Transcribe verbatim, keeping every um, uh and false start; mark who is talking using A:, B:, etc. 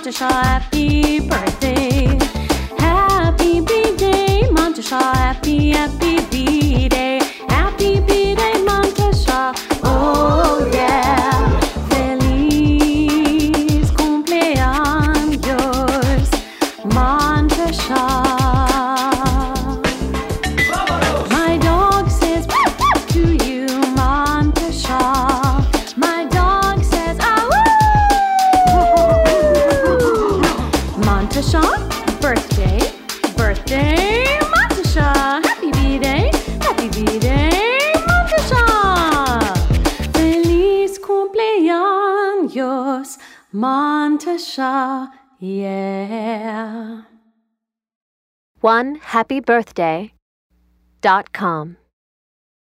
A: Montasha, happy birthday. Happy B-Day, Montasha, happy, happy B-Day. Happy B-Day, Montasha, oh yeah. Feliz cumpleaños, Montasha. My dog says to you, Montasha. My dog says, ah, woo! Montasha, birthday, birthday, Montasha. Happy B-Day, happy B-Day, Montasha. Feliz cumpleaños, Montasha, yeah.
B: one happy birthday dot com